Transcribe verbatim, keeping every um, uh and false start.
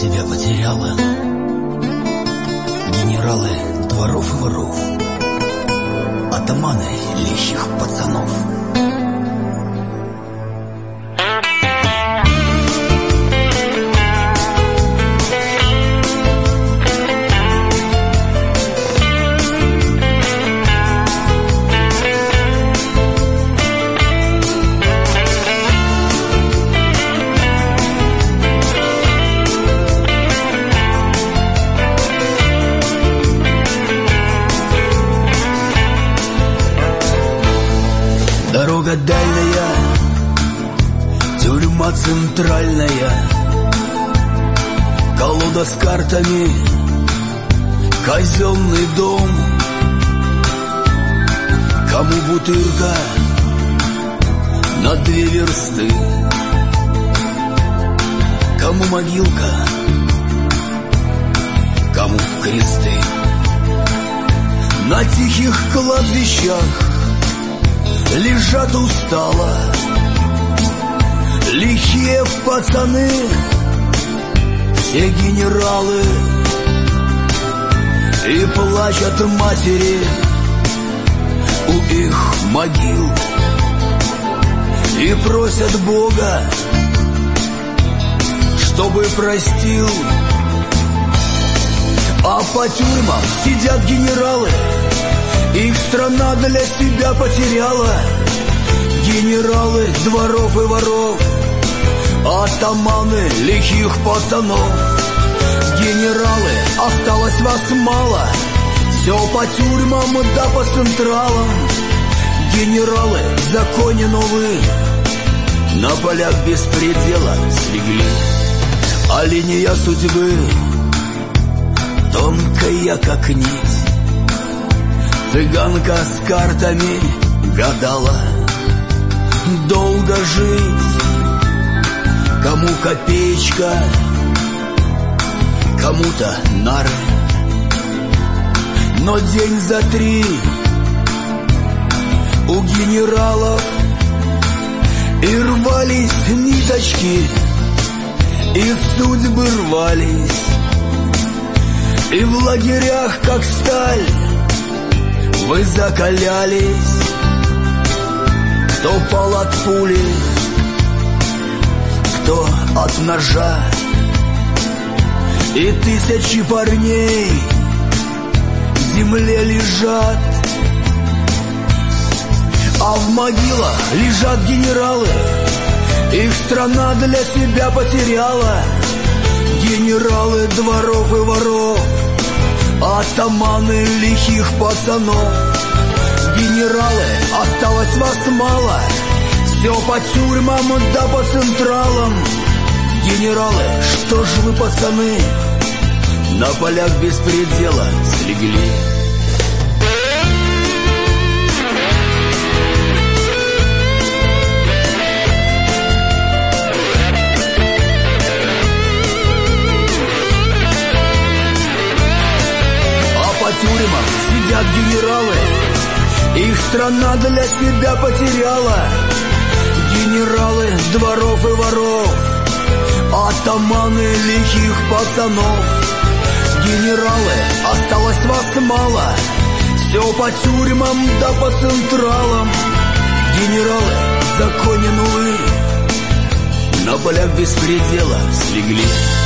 себя потеряла. Генералы дворов и воров, атаманы лихих пацанов. Дорога дальняя, тюрьма центральная, колода с картами, казенный дом. Кому бутырка на две версты, кому могилка, кому кресты. На тихих кладбищах лежат устало лихие пацаны, все генералы, и плачут матери у их могил, и просят Бога, чтобы простил. А по тюрьмам сидят генералы, их страна для себя потеряла. Генералы дворов и воров, атаманы лихих пацанов. Генералы, осталось вас мало, все по тюрьмам да по централам. Генералы в законе новые, на полях беспредела слегли. А линия судьбы тонкая, как нить. Цыганка с картами гадала, долго жить. Кому копеечка, кому-то нары, но день за три у генералов. И рвались ниточки, и судьбы рвались, и в лагерях, как сталь, вы закалялись. Кто пал от пули, кто от ножа, и тысячи парней в земле лежат. А в могилах лежат генералы, их страна для себя потеряла. Генералы дворов и воров, атаманы лихих пацанов. Генералы, осталось вас мало, все по тюрьмам да по централам. Генералы, что ж вы, пацаны, на полях беспредела слегли. По тюрьмам сидят генералы, их страна для себя потеряла. Генералы дворов и воров, атаманы лихих пацанов. Генералы, осталось вас мало, все по тюрьмам да по централам. Генералы в законе новые, на полях беспредела слегли.